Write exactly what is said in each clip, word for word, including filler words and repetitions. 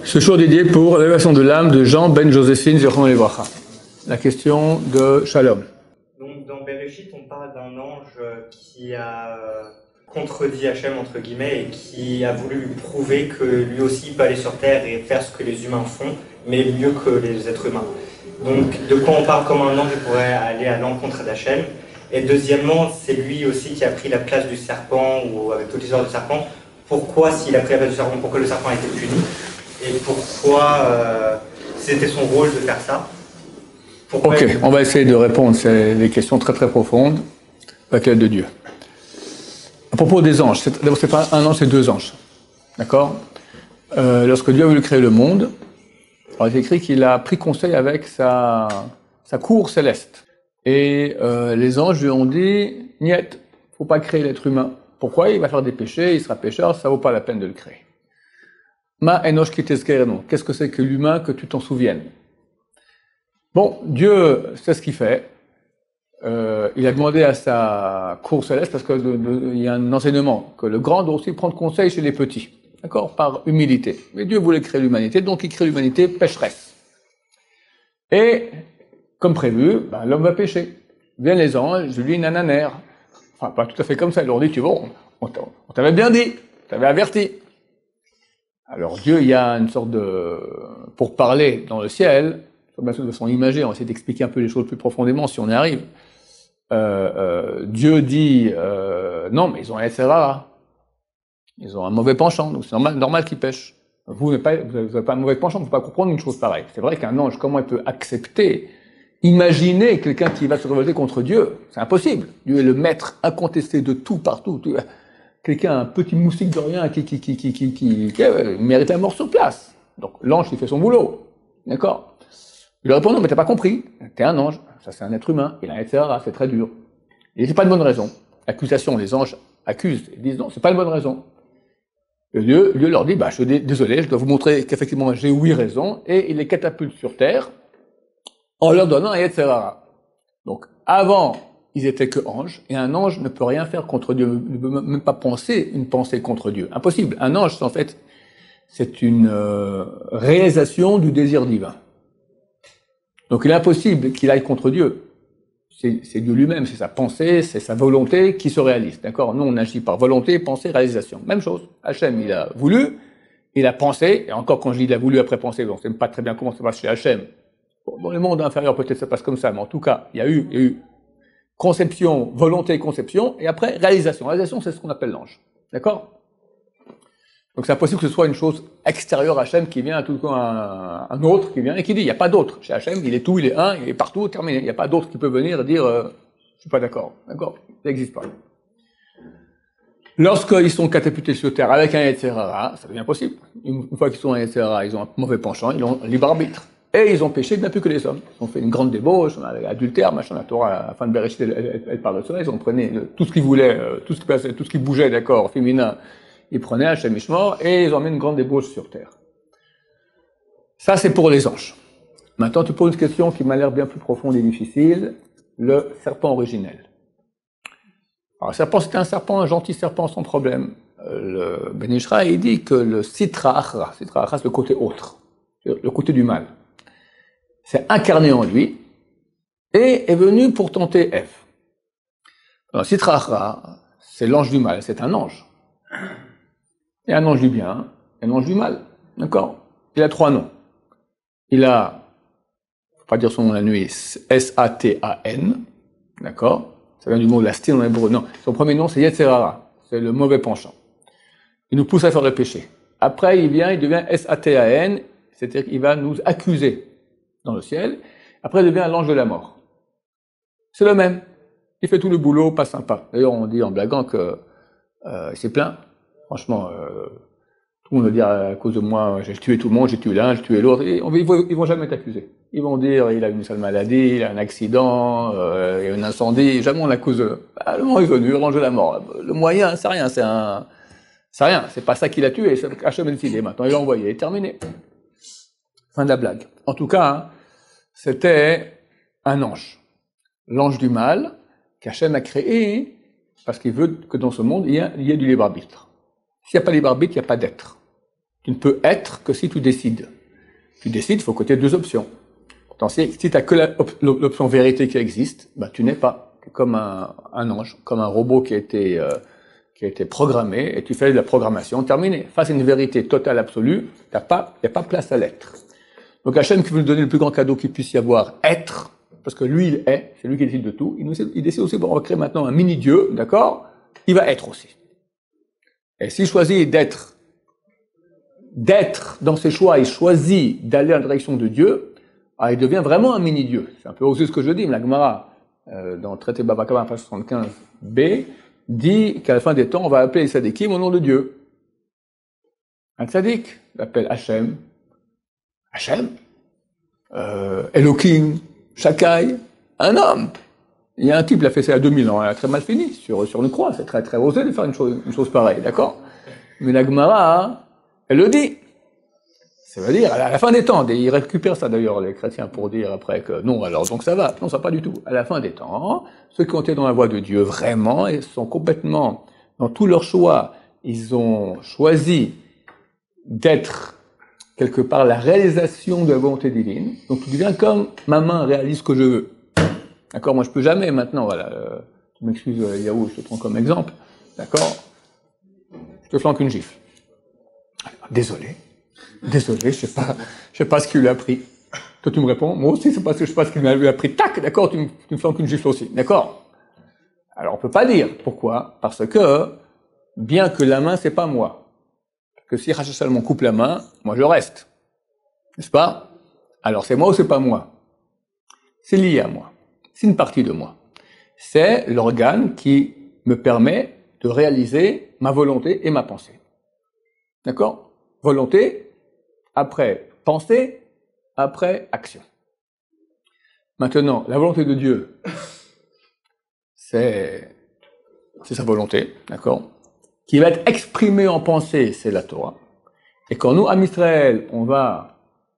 Ce jour dédié pour l'élévation de l'âme de Jean ben Joséphine Zichrono Livracha. La question de Shalom. Donc dans Bereshit, on parle d'un ange qui a contredit Hachem entre guillemets et qui a voulu lui prouver que lui aussi peut aller sur terre et faire ce que les humains font, mais mieux que les êtres humains. Donc de quoi on parle comme un ange pourrait aller à l'encontre d'Hachem. Et deuxièmement, c'est lui aussi qui a pris la place du serpent, ou avec toute l'histoire du serpent. Pourquoi, s'il a pris la place du serpent, pourquoi le serpent a été puni? Et pourquoi euh, c'était son rôle de faire ça? Pourquoi Ok, on va essayer de répondre. C'est des questions très très profondes avec l'aide de Dieu. À propos des anges, d'abord c'est pas un ange, c'est deux anges. D'accord euh, Lorsque Dieu a voulu créer le monde, il est écrit qu'il a pris conseil avec sa, sa cour céleste. Et euh, les anges lui ont dit, niet, faut pas créer l'être humain. Pourquoi? Il va faire des péchés, il sera pécheur, ça vaut pas la peine de le créer. Ma enosh ki tezkerenu. Qu'est-ce que c'est que l'humain, que tu t'en souviennes? Bon, Dieu sait ce qu'il fait. Euh, il a demandé à sa cour céleste, parce qu'il y a un enseignement, que le grand doit aussi prendre conseil chez les petits. D'accord? Par humilité. Mais Dieu voulait créer l'humanité, donc il crée l'humanité pécheresse. Et, comme prévu, ben, l'homme va pécher. Viennent les anges, je lui nananère. Enfin, pas tout à fait comme ça. Ils leur dit, tu vois, on, on t'avait bien dit, on t'avait averti. Alors Dieu, il y a une sorte de... Pour parler dans le ciel, de façon imagée, on va essayer d'expliquer un peu les choses plus profondément si on y arrive. Euh, euh, Dieu dit, euh, non, mais ils ont un et cetera. Ils ont un mauvais penchant, donc c'est normal, normal qu'ils pêchent. Vous n'avez pas, pas un mauvais penchant, vous ne pouvez pas comprendre une chose pareille. C'est vrai qu'un ange, comment il peut accepter, imaginer quelqu'un qui va se révolter contre Dieu? C'est impossible. Dieu est le maître incontesté de tout, partout. Quelqu'un, un petit moustique de rien qui, qui, qui, qui, qui, qui, qui euh, mérite la mort sur place. Donc l'ange, il fait son boulot. D'accord? Il lui répond, non, mais t'as pas compris. T'es un ange. Ça, c'est un être humain. Il a un et cetera. C'est très dur. Et c'est pas de bonne raison. Accusation, les anges accusent. Ils disent, non, c'est pas de bonne raison. Et Dieu, Dieu leur dit, bah, je suis désolé, je dois vous montrer qu'effectivement, j'ai oui raison. Et il les catapulte sur terre en leur donnant un et cetera. Donc, avant, ils étaient que anges, et un ange ne peut rien faire contre Dieu, ne peut même pas penser une pensée contre Dieu. Impossible. Un ange, en fait, c'est une euh, réalisation du désir divin. Donc il est impossible qu'il aille contre Dieu. C'est, c'est Dieu lui-même, c'est sa pensée, c'est sa volonté qui se réalise. D'accord? Nous, on agit par volonté, pensée, réalisation. Même chose. Hachem, il a voulu, il a pensé, et encore quand je dis il a voulu après penser, on ne sait pas très bien comment ça passe chez Hachem. Bon, dans le monde inférieur, peut-être ça passe comme ça, mais en tout cas, il y a eu, il y a eu conception, volonté, conception, et après réalisation. Réalisation, c'est ce qu'on appelle l'ange. D'accord? Donc c'est impossible que ce soit une chose extérieure à Hachem qui vient à tout cas un, un autre qui vient et qui dit il n'y a pas d'autre. Chez Hachem, il est tout, il est un, il est partout, terminé. Il n'y a pas d'autre qui peut venir et dire euh, je suis pas d'accord. D'accord? Ça n'existe pas. Lorsqu'ils sont catapultés sur terre avec un et cetera, ça devient possible. Une, une fois qu'ils sont un et cetera, ils ont un mauvais penchant, ils ont un libre arbitre. Et ils ont péché bien plus que les hommes. Ils ont fait une grande débauche, adultère, machin, la Torah, à la fin de Bereshit, elle, elle, elle parle de cela. Ils ont pris tout ce qu'ils voulaient, tout ce qui passait, tout ce qui bougeait, d'accord, féminin. Ils prenaient Hachem Ishmor et ils ont mis une grande débauche sur terre. Ça, c'est pour les anges. Maintenant, tu poses une question qui m'a l'air bien plus profonde et difficile. Le serpent originel. Alors, le serpent, c'était un serpent, un gentil serpent sans problème. Le Ben Ishra, il dit que le Sitra Achra, Sitra Achra, c'est le côté autre, le côté du mal. C'est incarné en lui et est venu pour tenter Ève. Alors, Sitra Achra, c'est l'ange du mal, c'est un ange. Il y a un ange du bien et un ange du mal. D'accord? Il a trois noms. Il a, faut pas dire son nom la nuit, S A T A N. D'accord? Ça vient du mot lastin en hébreu. Non, son premier nom c'est Yetzerara. C'est le mauvais penchant. Il nous pousse à faire le péché. Après, il vient, il devient S A T A N, c'est-à-dire qu'il va nous accuser dans le ciel. Après, il devient l'ange de la mort. C'est le même. Il fait tout le boulot, pas sympa. D'ailleurs, on dit en blaguant que euh, c'est plein. Franchement, euh, tout le monde va dire à cause de moi, j'ai tué tout le monde, j'ai tué l'un, j'ai tué l'autre. Et on, ils, vont, ils vont jamais t'accuser. Ils vont dire, il a une sale maladie, il a un accident, euh, il y a un incendie. Jamais on l'accuse. Ah, le moment est venu, l'ange de la mort. Le moyen, c'est rien, c'est un, c'est rien. C'est pas ça qu'il a tué. C'est Hachem a décidé. Maintenant, il l'a envoyé. Terminé. Fin de la blague. En tout cas, hein, c'était un ange, l'ange du mal qu'Hachem a créé parce qu'il veut que dans ce monde il y ait, il y ait du libre arbitre. S'il n'y a pas de libre arbitre, il n'y a pas d'être. Tu ne peux être que si tu décides. Tu décides, il faut que tu aies deux options. Pourtant, si, si tu n'as que l'option vérité qui existe, ben, tu n'es pas. Tu es comme un, un ange, comme un robot qui a été, euh, qui a été programmé, et tu fais de la programmation terminée. Face à une vérité totale, absolue, il n'y a pas place à l'être. Donc Hachem qui veut nous donner le plus grand cadeau qu'il puisse y avoir, être, parce que lui il est, c'est lui qui décide de tout, il, nous, il décide aussi, bon, on va créer maintenant un mini-dieu, d'accord? Il va être aussi. Et s'il choisit d'être, d'être dans ses choix, il choisit d'aller en direction de Dieu, alors il devient vraiment un mini-dieu. C'est un peu osé ce que je dis, mais la Gemara, euh, dans le traité Baba Kama, page soixante-quinze b, dit qu'à la fin des temps, on va appeler les tzadikim au nom de Dieu. Un tzadik l'appelle Hachem, Hachem, euh, Elohim, Shakai, un homme. Il y a un type, il a fait ça il y a deux mille ans, il a très mal fini sur, sur une croix, c'est très très osé de faire une chose, une chose pareille, d'accord? Mais la Gemara, elle le dit. Ça veut dire, à la fin des temps, ils récupèrent ça d'ailleurs, les chrétiens, pour dire après que non, alors donc ça va. Non, ça va pas du tout. À la fin des temps, ceux qui ont été dans la voie de Dieu vraiment, ils sont complètement, dans tous leurs choix, ils ont choisi d'être quelque part la réalisation de la volonté divine. Donc tu deviens comme ma main réalise ce que je veux. D'accord? Moi je peux jamais maintenant, voilà, euh, tu m'excuses euh, Yahoo, je te prends comme exemple. D'accord? Je te flanque une gifle. Désolé. Désolé, je sais pas, je sais pas ce qu'il lui a pris. Toi tu me réponds, moi aussi c'est parce que je sais pas ce qu'il lui a pris. Tac, d'accord, tu me, tu me flanques une gifle aussi. D'accord? Alors on peut pas dire. Pourquoi? Parce que, bien que la main c'est pas moi, que si Rachel Salomon coupe la main, moi je reste. N'est-ce pas? Alors c'est moi ou c'est pas moi? C'est lié à moi. C'est une partie de moi. C'est l'organe qui me permet de réaliser ma volonté et ma pensée. D'accord? Volonté, après pensée, après action. Maintenant, la volonté de Dieu, c'est, c'est sa volonté, d'accord? Qui va être exprimée en pensée, c'est la Torah. Et quand nous, Am Israël, on va,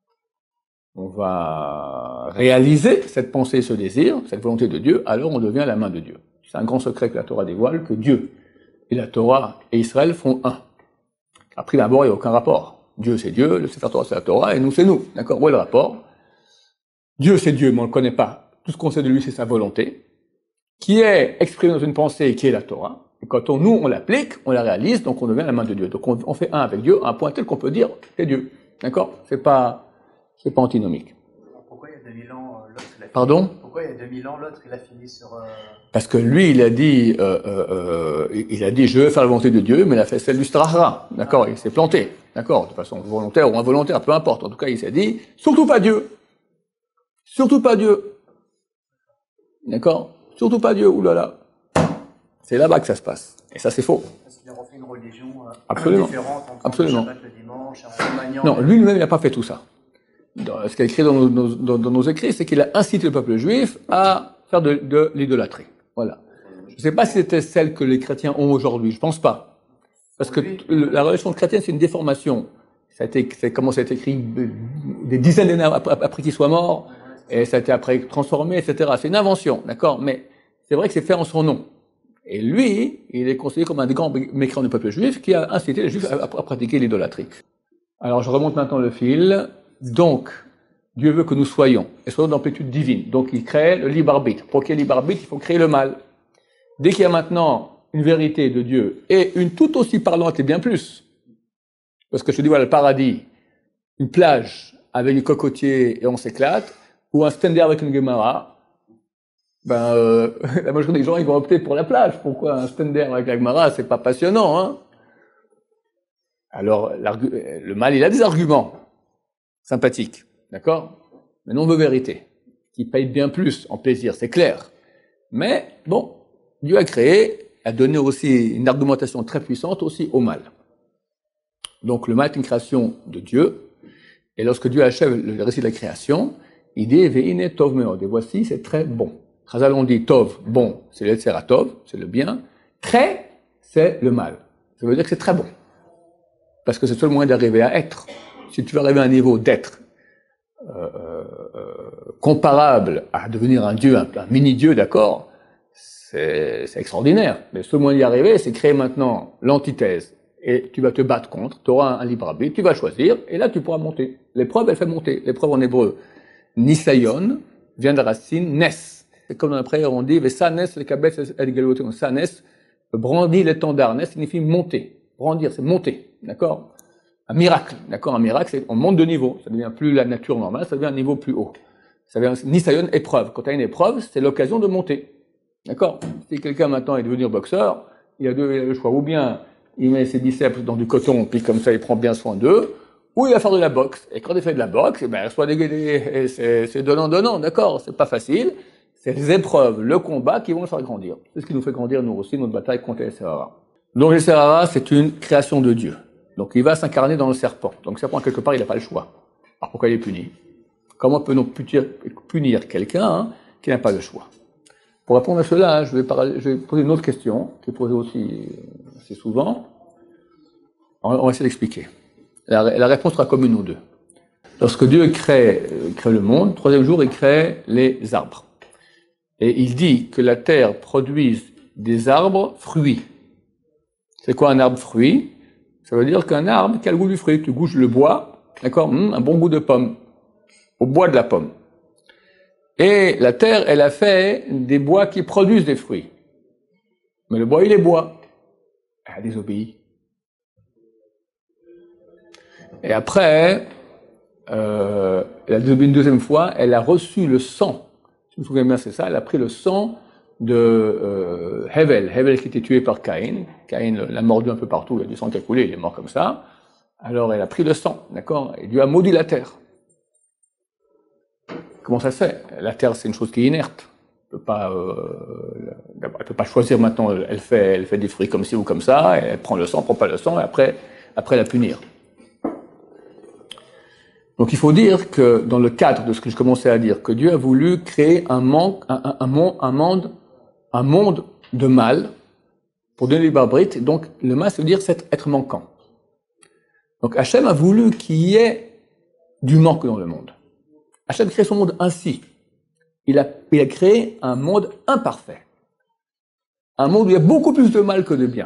on va réaliser cette pensée, ce désir, cette volonté de Dieu, alors on devient la main de Dieu. C'est un grand secret que la Torah dévoile, que Dieu et la Torah et Israël font un. Après, d'abord, il n'y a aucun rapport. Dieu, c'est Dieu, le Sefer Torah, c'est la Torah, et nous, c'est nous. D'accord? Où est le rapport? Dieu, c'est Dieu, mais on ne le connaît pas. Tout ce qu'on sait de lui, c'est sa volonté, qui est exprimée dans une pensée, qui est la Torah. Et quand on, nous, on l'applique, on la réalise, donc on devient la main de Dieu. Donc on, on fait un avec Dieu, à un point tel qu'on peut dire, c'est Dieu. D'accord? C'est pas, c'est pas antinomique. Pourquoi il y a deux mille ans, l'autre, il a fini? Pardon? Pourquoi il y a deux mille ans, l'autre, il a fini sur... Euh... Parce que lui, il a dit, euh, euh, euh, il a dit, je veux faire la volonté de Dieu, mais il a fait celle du Strahara. D'accord? Il s'est planté. D'accord? De façon volontaire ou involontaire, peu importe. En tout cas, il s'est dit, surtout pas Dieu. Surtout pas Dieu. D'accord? Surtout pas Dieu. Ouh là là. C'est là-bas que ça se passe. Et ça, c'est faux. Parce qu'il a refait une religion euh, Absolument. différente entre Absolument. le Shabbat, le dimanche, en maniant... Non, lui-même, il n'a pas fait tout ça. Dans, ce qu'il a écrit dans nos, nos, dans, dans nos écrits, c'est qu'il a incité le peuple juif à faire de, de l'idolâtrie. Voilà. Je ne sais pas si c'était celle que les chrétiens ont aujourd'hui. Je pense pas. Parce que la religion chrétienne, c'est une déformation. Ça a été, c'est comment ça a été écrit des dizaines d'années après, après qu'il soit mort, et ça a été après transformé, et cetera. C'est une invention, d'accord? Mais c'est vrai que c'est fait en son nom. Et lui, il est considéré comme un des grands mécréants du peuple juif qui a incité les juifs à, à pratiquer l'idolâtrie. Alors je remonte maintenant le fil. Donc, Dieu veut que nous soyons, et soyons d'amplitude divine. Donc il crée le libre arbitre. Pour qu'il y ait libre arbitre, il faut créer le mal. Dès qu'il y a maintenant une vérité de Dieu, et une tout aussi parlante et bien plus, parce que je te dis, voilà, le paradis, une plage avec du cocotier et on s'éclate, ou un stender avec une Gemara, ben, euh, la majorité des gens, ils vont opter pour la plage. Pourquoi un stender avec la Gemara? C'est pas passionnant, hein? Alors, le mal, il a des arguments sympathiques, d'accord? Mais non de vérité, qui paye bien plus en plaisir, c'est clair. Mais, bon, Dieu a créé, a donné aussi une argumentation très puissante aussi au mal. Donc le mal est une création de Dieu, et lorsque Dieu achève le récit de la création, il dit « Ve'ine tov meod » et voici, c'est très bon. Chazal on dit « tov », bon, c'est le Yetzera tov, c'est le bien, « très », c'est le mal. Ça veut dire que c'est très bon. Parce que c'est le seul moyen d'arriver à être. Si tu veux arriver à un niveau d'être euh, euh, comparable à devenir un Dieu, un, un mini-Dieu, d'accord, c'est extraordinaire. Mais le seul moyen d'y arriver, c'est créer maintenant l'antithèse et tu vas te battre contre, tu auras un, un libre arbitre, tu vas choisir, et là tu pourras monter. L'épreuve, elle fait monter. L'épreuve en hébreu, nisayon, vient de la racine nes. C'est comme dans la prière, on dit, Vesa nes, le kabet, el galoté, ça nes, brandir l'étendard. Nes signifie monter. Brandir, c'est monter. D'accord? Un miracle. D'accord? Un miracle, c'est, on monte de niveau. Ça devient plus la nature normale, ça devient un niveau plus haut. Ça devient, nisayon, épreuve. Quand tu as une épreuve, c'est l'occasion de monter. D'accord? Si quelqu'un maintenant est devenu boxeur, il a, deux, il a le choix. Ou bien, il met ses biceps dans du coton, puis comme ça, il prend bien soin d'eux, ou il va faire de la boxe. Et quand il fait de la boxe, eh ben, soit des, des, c'est, c'est donnant-donnant, d'accord? C'est pas facile. C'est les épreuves, le combat qui vont le faire grandir. C'est ce qui nous fait grandir, nous aussi, notre bataille contre les Serara. Donc, les Serara, c'est une création de Dieu. Donc, il va s'incarner dans le serpent. Donc, le serpent, quelque part, il n'a pas le choix. Alors, pourquoi il est puni? Comment peut-on punir quelqu'un hein, qui n'a pas le choix? Pour répondre à cela, je vais, parler, je vais poser une autre question, qui est posée aussi assez souvent. On va essayer d'expliquer. La, la réponse sera commune aux deux. Lorsque Dieu crée, crée le monde, le troisième jour, il crée les arbres. Et il dit que la terre produise des arbres fruits. C'est quoi un arbre fruit? Ça veut dire qu'un arbre qui a le goût du fruit. Tu goûtes le bois, d'accord, hum, un bon goût de pomme, au bois de la pomme. Et la terre, elle a fait des bois qui produisent des fruits. Mais le bois, il est bois. Elle a désobéi. Et après, euh, elle a désobéi une deuxième fois, elle a reçu le sang. Je me souviens bien, c'est ça, elle a pris le sang de euh, Hevel. Hevel qui était tué par Caïn. Caïn l'a mordu un peu partout, il y a du sang qui a coulé, il est mort comme ça. Alors elle a pris le sang, d'accord? Et Dieu a maudit la terre. Comment ça se fait? La terre, c'est une chose qui est inerte. Elle peut pas, euh, elle peut pas choisir maintenant. Elle fait, elle fait des fruits comme ci ou comme ça. Elle prend le sang, elle prend pas le sang, et après, après la punir. Donc il faut dire que dans le cadre de ce que je commençais à dire, que Dieu a voulu créer un, manque, un, un, un, monde, un monde, un monde de mal pour donner libre arbitre. Donc le mal, ça veut dire c'est être manquant. Donc Hachem a voulu qu'il y ait du manque dans le monde. Hachem crée son monde ainsi. Il a, il a créé un monde imparfait. Un monde où il y a beaucoup plus de mal que de bien.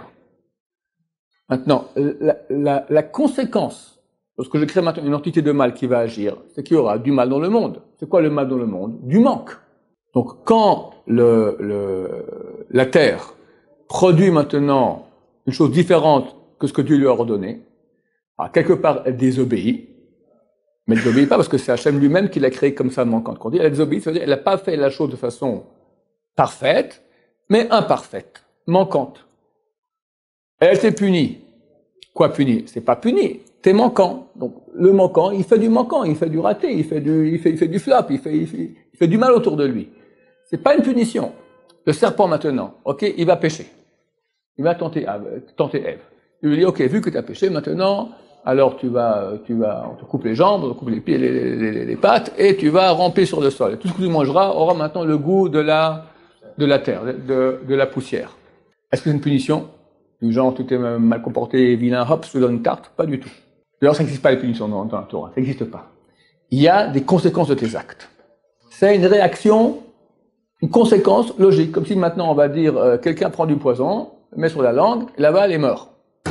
Maintenant, la, la, la conséquence, lorsque je crée maintenant une entité de mal qui va agir, c'est qu'il y aura du mal dans le monde. C'est quoi le mal dans le monde? Du manque. Donc quand le, le, la Terre produit maintenant une chose différente que ce que Dieu lui a ordonné, alors quelque part elle désobéit, mais elle ne désobéit pas parce que c'est Hachem lui-même qui l'a créé comme ça manquante. Quand on dit elle désobéit, ça veut dire qu'elle n'a pas fait la chose de façon parfaite, mais imparfaite, manquante. Elle a été punie. Quoi punie? C'est pas puni, t'es manquant. Donc le manquant, il fait du manquant, il fait du raté, il fait du, il fait, il fait du flop, il fait, il fait, il fait du mal autour de lui. C'est pas une punition. Le serpent maintenant, ok, il va pécher. Il va tenter, tenter Ève. Il lui dit, ok, vu que tu as péché, maintenant, alors tu vas, tu vas, on te coupe les jambes, on te coupe les pieds, les, les, les pattes, et tu vas ramper sur le sol. Et tout ce que tu mangeras aura maintenant le goût de la, de la terre, de, de la poussière. Est-ce que c'est une punition? Du genre, tu t'es mal comporté, vilain, hop, je te donne une tarte? Pas du tout. D'ailleurs, ça n'existe pas les punitions dans, dans la Torah. Ça n'existe pas. Il y a des conséquences de tes actes. C'est une réaction, une conséquence logique. Comme si maintenant on va dire, euh, quelqu'un prend du poison, le met sur la langue, là-bas, il est mort.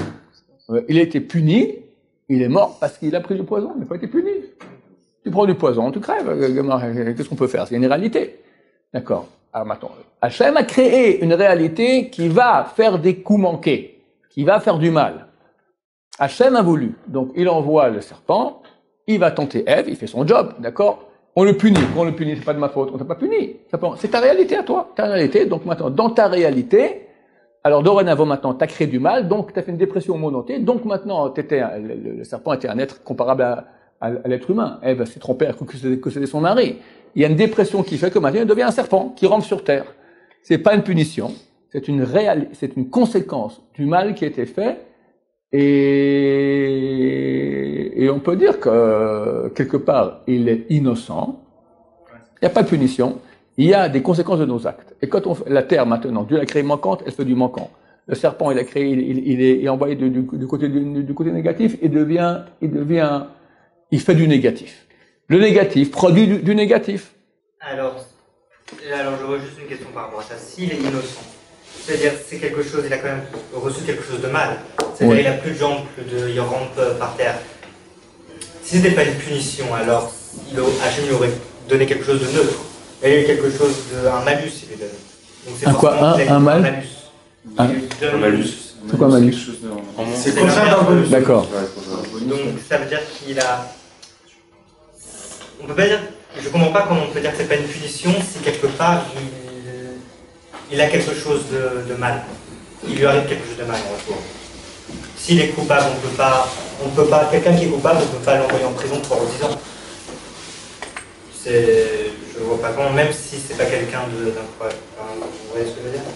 Euh, il a été puni, il est mort parce qu'il a pris du poison, il n'a pas été puni. Tu prends du poison, tu crèves. Qu'est-ce qu'on peut faire? C'est une réalité. D'accord. Alors maintenant, Hachem a créé une réalité qui va faire des coups manqués, qui va faire du mal. Hachem a voulu. Donc il envoie le serpent, il va tenter Ève, il fait son job, d'accord? On le punit. Quand on le punit, c'est pas de ma faute, on t'a pas puni. C'est ta réalité à toi, ta réalité. Donc maintenant, dans ta réalité, alors dorénavant maintenant, tu as créé du mal, donc tu as fait une dépression au monde entier, donc maintenant, t'étais, le, le serpent était un être comparable à, à, à l'être humain. Ève s'est trompée, elle a cru que c'était, que c'était son mari. Il y a une dépression qui fait que maintenant, il devient un serpent qui rentre sur terre. C'est pas une punition, c'est une réalité, c'est une conséquence du mal qui a été fait, et, et on peut dire que, quelque part, il est innocent. Il n'y a pas de punition. Il y a des conséquences de nos actes. Et quand on fait la terre maintenant, Dieu l'a créée manquante, elle fait du manquant. Le serpent, il a créé, il, il, il est, il est envoyé du, du, du côté du, du côté négatif, il devient, il devient, il fait du négatif. Le négatif produit du, du négatif. Alors, alors je vois juste une question par rapport à ça. S'il est innocent, C'est-à-dire, c'est quelque chose, il a quand même reçu quelque chose de mal. C'est-à-dire, Ouais. il a plus de jambes, plus de, il rampe par terre. Si c'était pas une punition, alors il aurait, Hachem lui aurait donné quelque chose de neutre. Il y a eu quelque chose de, un malus, il lui donne. Donc c'est Un quoi, forcément un- qu'il a eu un mal malus. Un- Il lui donne Un malus. C'est quoi un malus? C'est C'est comme ça l'inverse d'un bonus. D'accord. Donc ça veut dire qu'il a. On peut pas dire. Je comprends pas comment on peut dire que c'est pas une punition si quelque part il, il a quelque chose de, de mal. Il lui arrive quelque chose de mal en retour. S'il est coupable, on peut pas. On peut pas. Quelqu'un qui est coupable, on peut pas l'envoyer en prison pour dix ans. C'est. Je vois pas comment, même si c'est pas quelqu'un de- d'incroyable. Enfin, vous voyez ce que je veux dire?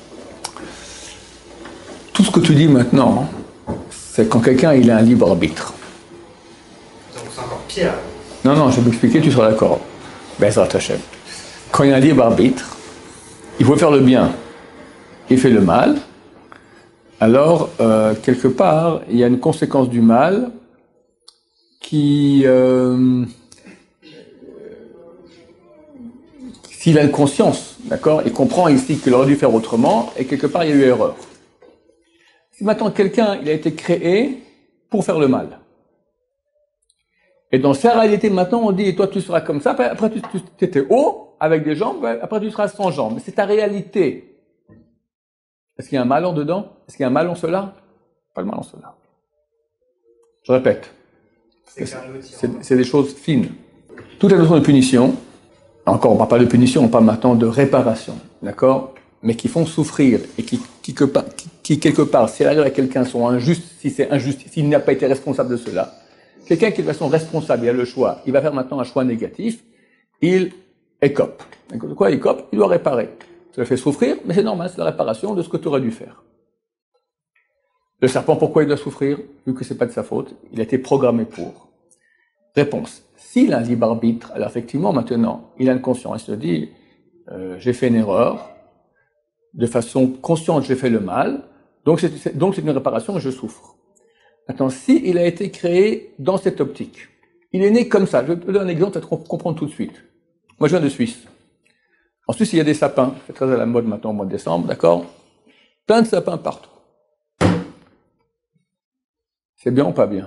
Tout ce que tu dis maintenant, c'est quand quelqu'un il a un libre arbitre. Donc c'est encore pire. Non, non, je vais m'expliquer, tu seras d'accord. Bezrat Hashem. Quand il y a un libre arbitre, il faut faire le bien, il fait le mal, alors, euh, quelque part, il y a une conséquence du mal qui, euh, s'il a une conscience, d'accord, il comprend ici qu'il aurait dû faire autrement, et quelque part, il y a eu erreur. Si maintenant quelqu'un, il a été créé pour faire le mal, et dans sa réalité, maintenant, on dit, toi, tu seras comme ça, après, après tu, tu étais haut, avec des jambes, après, tu seras sans jambes. Mais c'est ta réalité. Est-ce qu'il y a un mal en dedans? Est-ce qu'il y a un mal en cela? Pas de mal en cela. Je répète. C'est qu'un outil. C'est c'est des choses fines. Toute la notion de punition, encore, on ne parle pas de punition, on parle maintenant de réparation, d'accord? Mais qui font souffrir, et qui, qui, qui, qui quelque part, si elle arrive à quelqu'un, sont injustes, si c'est injuste, s'il n'a pas été responsable de cela, quelqu'un qui est de façon responsable, il a le choix, il va faire maintenant un choix négatif, il écope. De quoi il écope? Il doit réparer. Ça le fait souffrir, mais c'est normal, c'est la réparation de ce que tu aurais dû faire. Le serpent, pourquoi il doit souffrir? Vu que c'est pas de sa faute, il a été programmé pour. Réponse. S'il a un libre arbitre, alors effectivement, maintenant, il a une conscience, il se dit, euh, j'ai fait une erreur, de façon consciente, j'ai fait le mal, donc c'est donc c'est une réparation et je souffre. Maintenant, si il a été créé dans cette optique, il est né comme ça. Je te donne un exemple, tu vas comprendre tout de suite. Moi, je viens de Suisse. En Suisse, il y a des sapins. C'est très à la mode maintenant au mois de décembre, d'accord? Plein de sapins partout. C'est bien ou pas bien?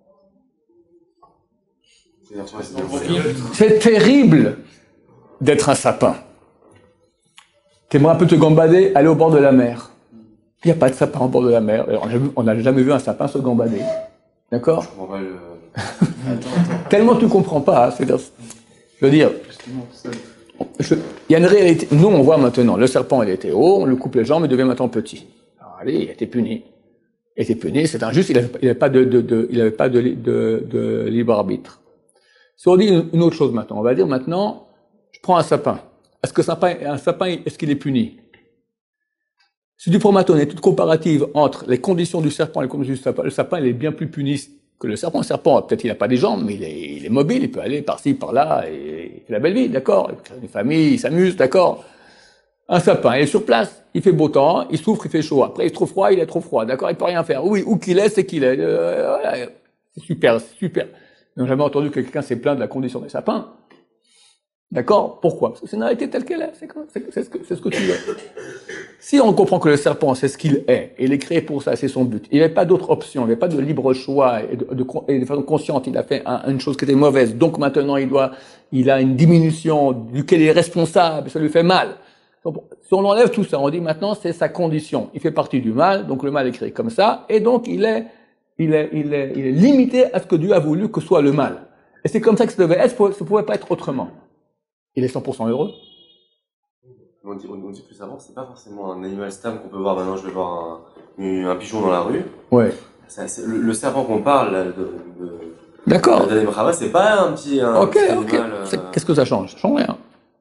C'est terrible d'être un sapin. T'aimerais un peu te gambader, aller au bord de la mer. Il n'y a pas de sapin au bord de la mer. On n'a jamais vu un sapin se gambader. D'accord? Je comprends pas le... Tellement tu ne comprends pas. Hein, c'est-à-dire, je veux dire, je, il y a une réalité. Nous, on voit maintenant, le serpent, il était haut, on lui coupe les jambes, il devient maintenant petit. Alors, allez, il a été puni. Il a été puni, c'est injuste, il n'avait il pas, de, de, de, il avait pas de, de, de libre arbitre. Si on dit une, une autre chose maintenant, on va dire maintenant, je prends un sapin. Est-ce que sapin, un sapin, est-ce qu'il est puni? Si tu prends maintenant une étude comparative entre les conditions du serpent et les conditions du sapin, le sapin, il est bien plus puni que le serpent. Le serpent, peut-être il n'a pas des jambes, mais il est, il est mobile, il peut aller par-ci, par-là, et il fait la belle vie, d'accord? Il crée une famille, il s'amuse, d'accord? Un sapin, il est sur place, il fait beau temps, il souffre, il fait chaud. Après, il est trop froid, il est trop froid, d'accord? Il peut rien faire. Oui, où qu'il est, c'est qu'il est. Euh, voilà. C'est super, c'est super. Ils n'ont jamais entendu que quelqu'un s'est plaint de la condition des sapins. D'accord? Pourquoi? Parce que c'est une réalité telle qu'elle est. C'est, c'est, c'est, ce que, c'est ce que tu es. Si on comprend que le serpent, c'est ce qu'il est, et il est créé pour ça, c'est son but. Il n'y avait pas d'autre option, il n'y avait pas de libre choix, et de, de, et de façon consciente, il a fait un, une chose qui était mauvaise. Donc maintenant, il doit, il a une diminution duquel il est responsable, ça lui fait mal. Donc, si on enlève tout ça, on dit maintenant, c'est sa condition. Il fait partie du mal, donc le mal est créé comme ça, et donc il est, il est, il est, il est limité à ce que Dieu a voulu que soit le mal. Et c'est comme ça que ça devait être, ça ne pouvait pas être autrement. Il est cent pour cent heureux. On dit, on dit plus avant, c'est pas forcément un animal stable qu'on peut voir. Maintenant, je vais voir un, un pigeon dans la rue. Ouais. Ça, c'est, le, le serpent qu'on parle, là, de, de, D'accord. de Brava, c'est pas un petit, un ok, petit ok. animal. Euh... Qu'est-ce que ça change? Ça change rien.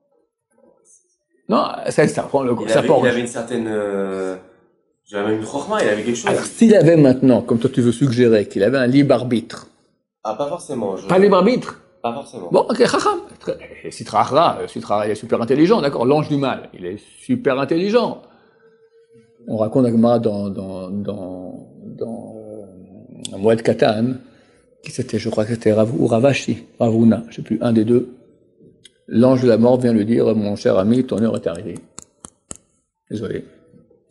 Non, c'est le serpent. Le il, serpent avait, il avait une certaine, euh, j'avais même une chorma, il avait quelque chose. Alors, s'il avait maintenant, comme toi tu veux suggérer, qu'il avait un libre arbitre. Ah, pas forcément. Je... Pas libre arbitre? Pas forcément. Bon, ok, chacham. Sitra, Sitra, il est super intelligent, d'accord? L'ange du mal, il est super intelligent. On raconte à Gemara dans, dans, dans, dans, euh, Moed Katan, qui c'était, je crois que c'était Rav, ou Ravashi, Ravuna, je sais plus, un des deux. L'ange de la mort vient lui dire, mon cher ami, ton heure est arrivée. Désolé.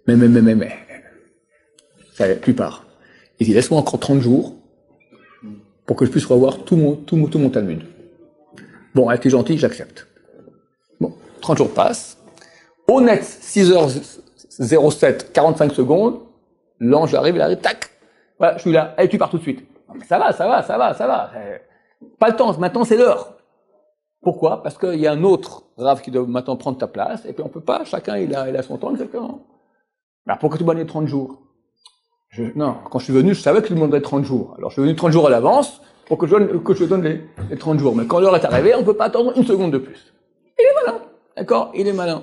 Mais, mais, mais, mais, mais. Ça y est, tu pars. Il dit, laisse-moi encore trente jours pour que je puisse revoir tout mon, tout mon, tout mon Talmud. Bon, elle était gentille, j'accepte. Bon, trente jours passent. Au net, six heures zéro sept, quarante-cinq secondes, l'ange arrive, il arrive, tac. Voilà, je suis là. Allez, tu pars tout de suite. Ça va, ça va, ça va, ça va. Pas le temps, maintenant c'est l'heure. Pourquoi? Parce qu'il y a un autre Rav qui doit maintenant prendre ta place, et puis on peut pas, chacun il a, il a son temps exactement. Alors pourquoi tu m'as donné trente jours? je, Non, quand je suis venu, je savais que tu me demanderais trente jours. Alors je suis venu trente jours à l'avance pour que je, donne, que je donne les, les trente jours. Mais quand l'heure est arrivée, on ne peut pas attendre une seconde de plus. Il est malin, d'accord? Il est malin.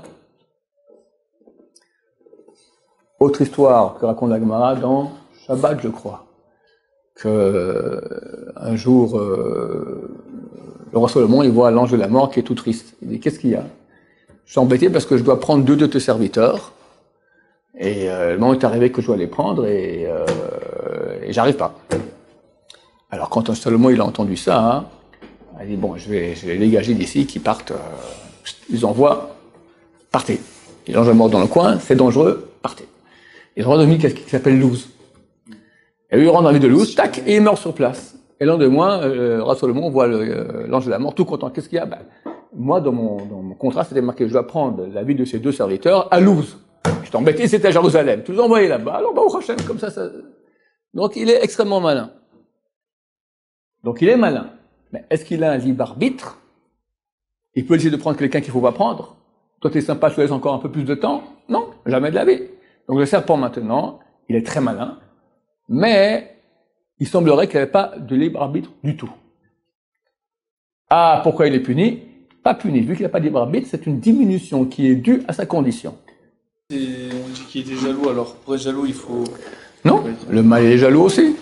Autre histoire que raconte la Gemara dans Shabbat, je crois, que euh, un jour, euh, le roi Salomon, il voit l'ange de la mort qui est tout triste. Il dit, qu'est-ce qu'il y a? Je suis embêté parce que je dois prendre deux de tes serviteurs, et euh, le moment est arrivé que je dois les prendre, et, euh, et j'arrive pas. Alors quand Salomon il a entendu ça, hein, il dit, bon, je vais, je vais les dégager d'ici, qu'ils partent, euh, ils envoient, partez. Et l'ange de la mort dans le coin, c'est dangereux, partez. Ils ont rendu quelqu'un qui s'appelle Louz. Et lui, il rentre dans la ville de Louz, tac, et il meurt sur place. Et l'an de moins, euh, Roi Salomon voit le, euh, l'ange de la mort tout content. Qu'est-ce qu'il y a? Ben, moi, dans mon, dans mon contrat, c'était marqué, je dois prendre la vie de ces deux serviteurs à Louz. Je t'embêtais, c'était à Jérusalem. Tu les envoyais là-bas. Alors, bah, au Hachem, comme ça, ça. Donc, il est extrêmement malin. Donc, il est malin. Mais est-ce qu'il a un libre arbitre? Il peut essayer de prendre quelqu'un qu'il ne faut pas prendre. Toi, t'es sympa, je te laisse encore un peu plus de temps. Non, jamais de la vie. Donc, le serpent, maintenant, il est très malin. Mais, il semblerait qu'il n'y avait pas de libre arbitre du tout. Ah, pourquoi il est puni? Pas puni. Vu qu'il n'a pas de libre arbitre, c'est une diminution qui est due à sa condition. Et on dit qu'il était jaloux, alors pour être jaloux, il faut... Non, le mal est jaloux aussi.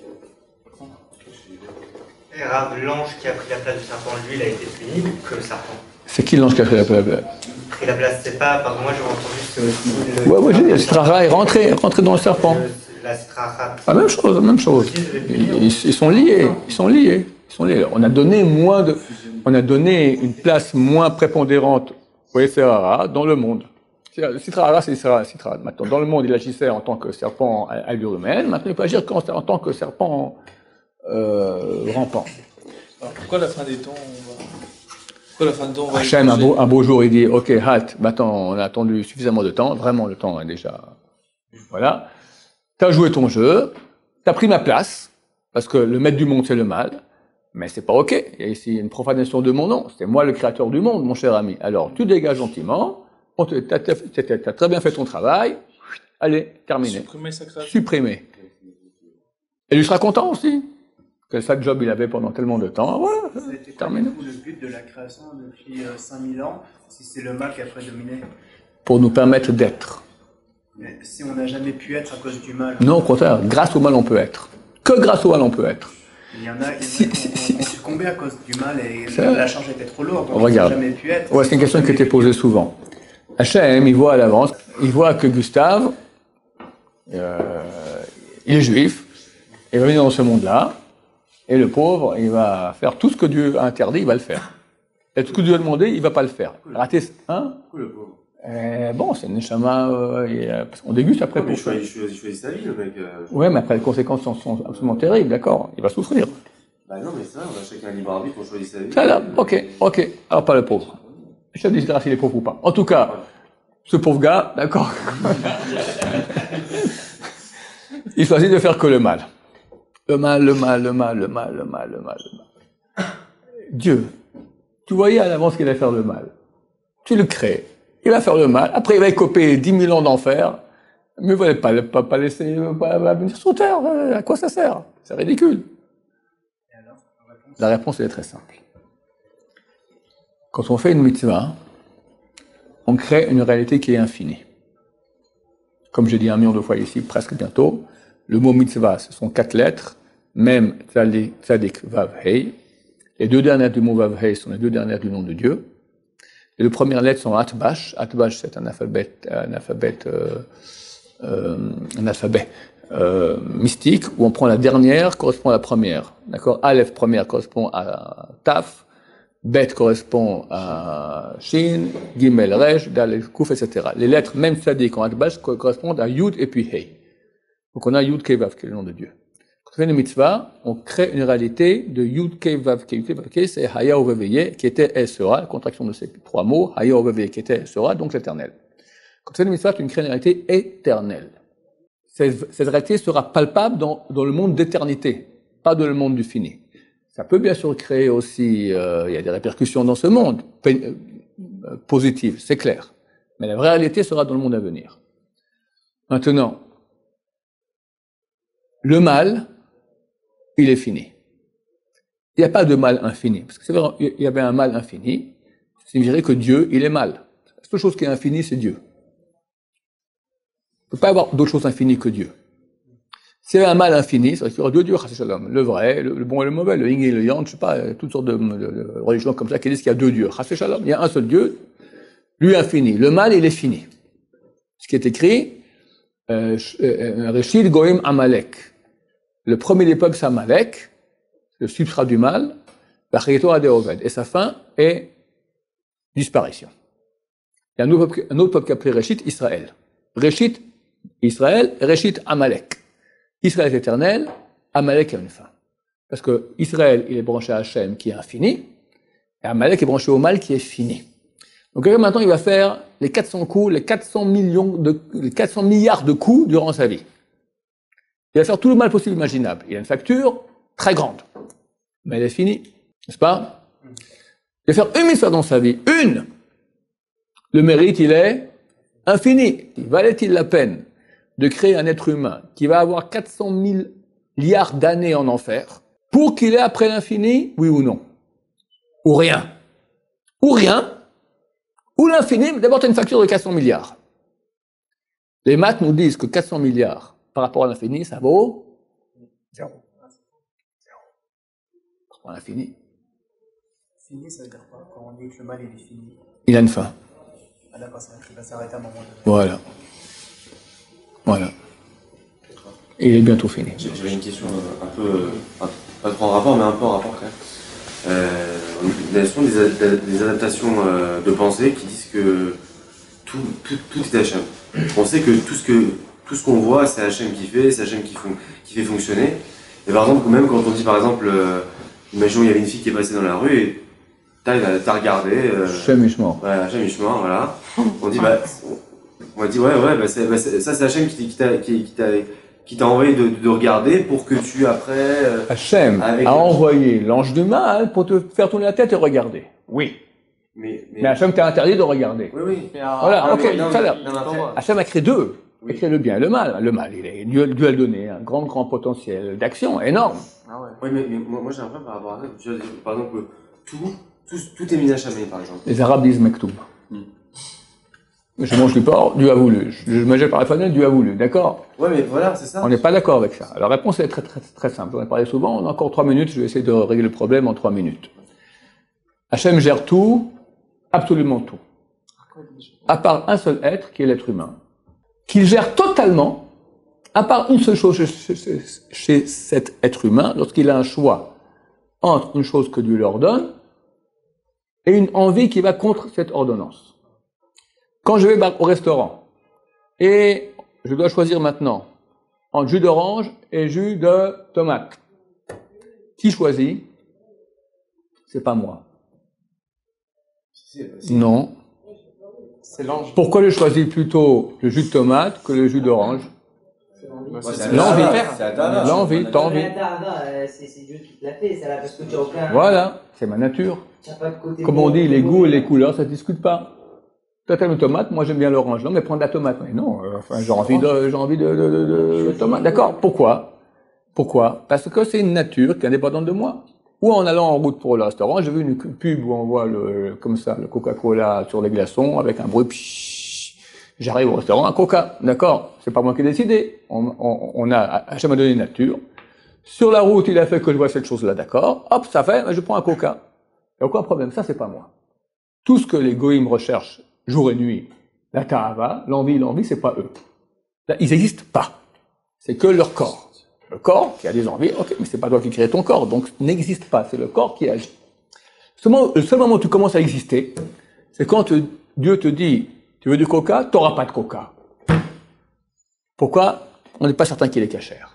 Et Rav, l'ange qui a pris la place du serpent, lui, il a été puni ou que le serpent? C'est qui l'ange qui a pris la place? Pris la place, c'est pas... Pardon, moi j'ai entendu que c'est aussi... Le... Ouais, ouais, j'ai dit, le Sitra est rentré, rentré dans le serpent. Le, la Sitra. La même chose, la même chose. Ils, ils sont liés, ils sont liés, ils sont liés. On a donné moins de, on a donné une place moins prépondérante au Sitra dans le monde. Le Sitra, c'est le Sitra. Maintenant, dans le monde, il agissait en tant que serpent à allure humaine. Maintenant, il peut agir en tant que serpent euh, rampant. Alors pourquoi la fin des temps, on va... Pourquoi la fin des temps, on va... Hachem, un beau, un beau jour, il dit, ok, halt, maintenant, on a attendu suffisamment de temps. Vraiment, le temps est déjà, voilà. T'as joué ton jeu, t'as pris ma place, parce que le maître du monde, c'est le mal, mais c'est pas ok. Il y a ici une profanation de mon nom. C'est moi le créateur du monde, mon cher ami. Alors, tu dégages gentiment, on te, t'as, t'as, t'as, t'as très bien fait ton travail, allez, terminé. Supprimer sa création. Supprimer. Et lui sera content aussi, que ça job il avait pendant tellement de temps, voilà, C'était terminé. pas du tout le but de la création depuis euh, cinq mille ans, si c'est le mal qui a prédominé. Pour nous permettre d'être. Mais si on n'a jamais pu être à cause du mal. Non, au contraire, grâce au mal on peut être. Que grâce au mal on peut être. Il y en a, il y en a Si, qui si, ont, si. ont succombé à cause du mal et C'est la vrai. charge était trop lourde. Donc Regarde. ils n'ont jamais pu être. Ouais, c'est une question qui était posée souvent. Hachem, il voit à l'avance, il voit que Gustave, euh, il est juif, il va venir dans ce monde-là, et le pauvre, il va faire tout ce que Dieu a interdit, il va le faire. Et tout ce que Dieu a demandé, il va pas le faire. Rater, hein? Cool, le pauvre. Euh, bon, c'est une neshama, euh, et, euh, parce qu'on déguste après Ouais, mais pour il faire. choisit, il choisit- il choisit sa vie, le mec. euh. Ouais, mais après les conséquences sont, sont absolument terribles, d'accord? Il va souffrir. Bah non, mais ça, on a chacun un libre arbitre, on choisit sa vie. Ça là, ok, ok. Alors pas le pauvre. Je te dis grâce s'il est pauvre ou pas. En tout cas, ce pauvre gars, d'accord. Il choisit de faire que le mal. Le mal, le mal, le mal, le mal, le mal, le mal, le mal. Dieu, tu voyais à l'avance qu'il allait faire le mal. Tu le crées. Il va faire le mal. Après, il va écoper dix mille ans d'enfer. Mais il ne pas, pas, pas laisser pas, pas venir sur terre. À quoi ça sert? C'est ridicule. Et alors, la réponse, La réponse elle est très simple. Quand on fait une mitzvah, on crée une réalité qui est infinie. Comme j'ai dit un million de fois ici, presque bientôt, le mot mitzvah, ce sont quatre lettres, même tzadik, tzadik, vav, hei. Les deux dernières du mot vav, hei sont les deux dernières du nom de Dieu. Les deux premières lettres sont atbash. Atbash, c'est un alphabet, un alphabet, euh, euh, un alphabet euh, mystique, où on prend la dernière, correspond à la première. D'accord? Aleph, première, correspond à Taf. Bet correspond à Shin, Gimel, Resh, Dal, Kouf, et cetera. Les lettres, même Tzadik en Atbash, correspondent à Yud et puis Hei. Donc on a Yud Kei Vav, qui est le nom de Dieu. Quand on fait une mitzvah, on crée une réalité de Yud Kei Vav Kei. Yud Kei Vav Kei, c'est Haya Oveveye, qui était El Sera, la contraction de ces trois mots, Haya Oveveye, qui était El Sera, donc l'éternel. Quand tu fais une mitzvah, tu crées une réalité éternelle. Cette, cette réalité sera palpable dans, dans le monde d'éternité, pas dans le monde du fini. Ça peut bien sûr créer aussi, euh, il y a des répercussions dans ce monde, euh, positives, c'est clair. Mais la vraie réalité sera dans le monde à venir. Maintenant, le mal, il est fini. Il n'y a pas de mal infini. Parce que c'est vrai, il y avait un mal infini, ça signifierait que Dieu, il est mal. La seule chose qui est infinie, c'est Dieu. Il ne peut pas y avoir d'autre chose infinie que Dieu. S'il y avait un mal infini, ça veut dire deux dieux, le vrai, le, le bon et le mauvais, le yin et le yang, je sais pas, toutes sortes de, de, de religions comme ça qui disent qu'il y a deux dieux. Il y a un seul Dieu, lui infini. Le mal, il est fini. Ce qui est écrit, Reshit Goïm Amalek. Le premier des peuples, c'est Amalek, le substrat du mal, et sa fin est disparition. Il y a un autre peuple, un autre peuple qui est appelé Reshit, Israël. Reshit, Israël, Reshit, Amalek. Israël est éternel, Amalek a une fin. Parce que Israël, il est branché à Hachem qui est infini, et Amalek est branché au mal qui est fini. Donc maintenant, il va faire les quatre cents coups, les quatre cents millions de, les quatre cents milliards de coups durant sa vie. Il va faire tout le mal possible imaginable. Il a une facture très grande, mais elle est finie, n'est-ce pas? Il va faire une mitzvah dans sa vie, une. Le mérite, il est infini. Valait-il la peine de créer un être humain qui va avoir quatre cents mille milliards d'années en enfer pour qu'il ait après l'infini, oui ou non? Ou rien? Ou rien? Ou l'infini, d'abord tu as une facture de quatre cents milliards. Les maths nous disent que quatre cents milliards par rapport à l'infini, ça vaut zéro. Zéro. Par rapport à l'infini. Fini, ça veut dire quoi? Quand on dit que le mal il est fini. Il a une fin. Ah d'accord, ça va s'arrêter à un moment donné. Voilà. Voilà. Et il est bientôt fini. J'avais une question un peu, pas trop en rapport, mais un peu en rapport quand même. Euh, il y a souvent des, des adaptations euh, de pensée qui disent que tout, tout, tout est Hachem. On sait que tout ce que tout ce qu'on voit, c'est Hachem qui fait, c'est Hachem qui, font, qui fait fonctionner. Et par exemple, même quand on dit par exemple, euh, imaginons il y avait une fille qui est passée dans la rue et t'as, t'as regardé. Hachem Ishmael. Ouais, Hachem Ishmael, voilà. On dit bah, on, on dit ouais ouais, bah, c'est, bah c'est, ça c'est Hachem qui, qui t'a qui, qui t'a qui t'a envoyé de, de regarder pour que tu après. Euh, Hachem a envoyé l'ange du mal pour te faire tourner la tête et regarder. Oui. Mais, mais... mais Hachem t'a interdit de regarder. Oui, oui. Voilà, ah, ok. Oui, non, ça, là, non, non, Hachem a créé deux. Oui. Il a créé le bien et le mal. Le mal, il est, Dieu, Dieu a donné un grand, grand potentiel d'action énorme. Ah ouais. Oui, mais, mais moi, moi j'ai un problème par rapport à ça. Par exemple, tout, tout, tout est mis à Hachem, par exemple. Les Arabes disent Mektoub. Hmm. Je mange du porc, Dieu a voulu. Je mangeais par la fenêtre, Dieu a voulu. D'accord? Ouais, mais voilà, c'est ça. On n'est pas d'accord avec ça. Alors, la réponse est très, très, très simple. On a parlé souvent. On a encore trois minutes. Je vais essayer de régler le problème en trois minutes. Hachem gère tout, absolument tout. À part un seul être, qui est l'être humain, qu'il gère totalement, à part une seule chose chez, chez, chez cet être humain, lorsqu'il a un choix entre une chose que Dieu leur donne et une envie qui va contre cette ordonnance. Quand je vais au restaurant et je dois choisir maintenant entre jus d'orange et jus de tomate, qui choisit? C'est pas moi. C'est, c'est... Non. C'est l'ange. Pourquoi je choisis plutôt le jus de tomate que le jus d'orange? C'est l'envie. C'est l'envie, t'as envie. C'est Dieu qui te l'a fait, ça là, parce que tu as aucun. Voilà, c'est ma nature. Pas de côté. Comme on dit, les goûts et les couleurs, ça ne discute pas. Toi, t'aimes la tomate, moi j'aime bien l'orange. Non, mais prends de la tomate. Mais non, euh, enfin, j'ai envie de, j'ai envie de, de, de, de tomate. D'accord. Pourquoi? Pourquoi? Parce que c'est une nature qui est indépendante de moi. Ou en allant en route pour le restaurant, j'ai vu une pub où on voit le, comme ça, le Coca-Cola sur les glaçons avec un bruit. Pshhh, j'arrive au restaurant, un Coca. D'accord. C'est pas moi qui ai décidé. On, on, on a, Hachem a donné une nature. Sur la route, il a fait que je vois cette chose-là. D'accord. Hop, ça fait, je prends un Coca. Il n'y a aucun problème. Ça, c'est pas moi. Tout ce que les goïms recherchent jour et nuit, la ta'ava, l'envie, l'envie, c'est pas eux. Là, ils n'existent pas. C'est que leur corps. Le corps qui a des envies, ok, mais c'est pas toi qui crée ton corps, donc n'existe pas. C'est le corps qui agit. Seulement, le seul moment où tu commences à exister, c'est quand te- Dieu te dit, tu veux du coca, tu n'auras pas de coca. Pourquoi? On n'est pas certain qu'il est cachère.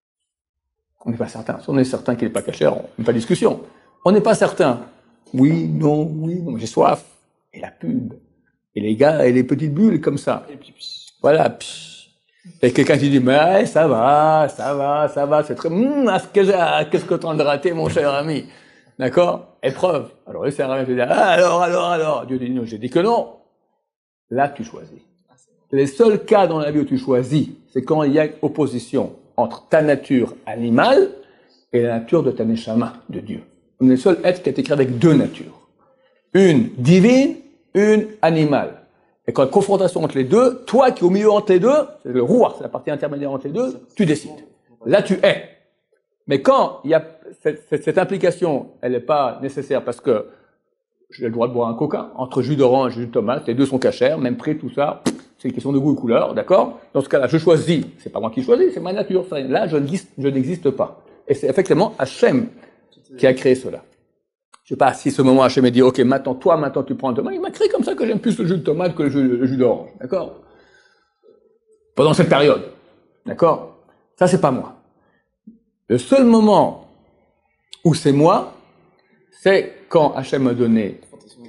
On n'est pas certain. Si on est certain qu'il n'est pas cachère, on n'a pas de discussion. On n'est pas certain. Oui, non, oui, non, j'ai soif. Et la pub. Et les gars, et les petites bulles comme ça. Voilà. Psh. Et quelqu'un qui dit, mais ça va, ça va, ça va, c'est très... Hum, ah, qu'est-ce que tu en as raté, mon cher ami? D'accord? Épreuve. Alors, le Seigneur te dit, ah, alors, alors, alors. Dieu dit, non, j'ai dit que non. Là, tu choisis. Les seuls cas dans la vie où tu choisis, c'est quand il y a opposition entre ta nature animale et la nature de ta neshama, de Dieu. On est le seul être qui a été créé avec deux natures. Une divine, une animale. Et quand il y a confrontation entre les deux, toi qui es au milieu entre les deux, c'est le roi, c'est la partie intermédiaire entre les deux, tu décides. Là, tu es. Mais quand il y a cette, cette, cette implication, elle n'est pas nécessaire parce que j'ai le droit de boire un coca, entre jus d'orange et jus de tomate, les deux sont cachères, même prix, tout ça, c'est une question de goût et couleur, d'accord? Dans ce cas-là, je choisis, c'est pas moi qui choisis, c'est ma nature, là, je n'existe pas. Et c'est effectivement Hachem qui a créé cela. Je sais pas si ce moment Hachem a dit, ok, maintenant, toi, maintenant, tu prends un tomate, il m'a créé comme ça que j'aime plus le jus de tomate que le jus, le jus d'orange, d'accord? Pendant cette période, d'accord? Ça, c'est pas moi. Le seul moment où c'est moi, c'est quand Hachem m'a donné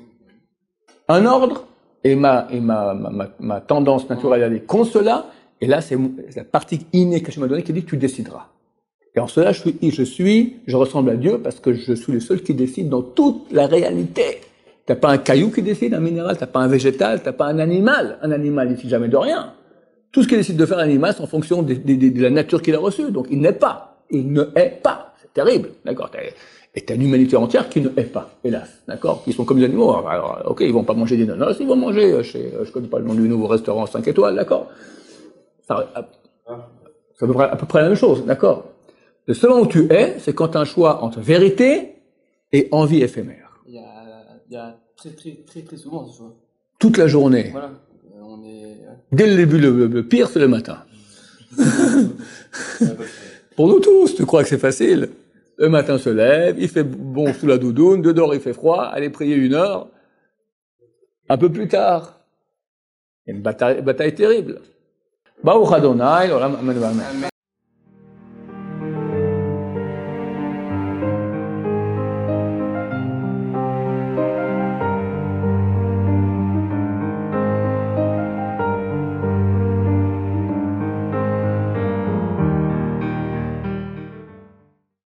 un ordre et ma, et ma, ma, ma, ma tendance naturelle à aller contre cela, et là, c'est la partie innée qu'Hachem m'a donnée qui dit tu décideras. Et en cela, je suis, je suis, je ressemble à Dieu parce que je suis le seul qui décide dans toute la réalité. T'as pas un caillou qui décide, un minéral, t'as pas un végétal, t'as pas un animal. Un animal ne décide jamais de rien. Tout ce qu'il décide de faire un animal, c'est en fonction de, de, de, de la nature qu'il a reçue. Donc, il n'est pas. Il ne est pas. C'est terrible. D'accord? Et t'as une humanité entière qui ne hait pas, hélas, d'accord? Qui sont comme des animaux. Alors, ok, ils vont pas manger des nanas, ils vont manger chez, je connais pas le nom du nouveau restaurant cinq étoiles, d'accord? Ça, ça devrait à peu près la même chose, d'accord? Le seul moment où tu es, c'est quand tu as un choix entre vérité et envie éphémère. Il y a, il y a très, très, très, très souvent ce choix. Toute la journée. Voilà. On est... Dès le début, le, le pire, c'est le matin. Pour nous tous, tu crois que c'est facile? Le matin se lève, il fait bon sous la doudoune, dehors il fait froid, allez prier une heure. Un peu plus tard, il y a une bataille, bataille terrible. Baruch Adonai, l'olam amen.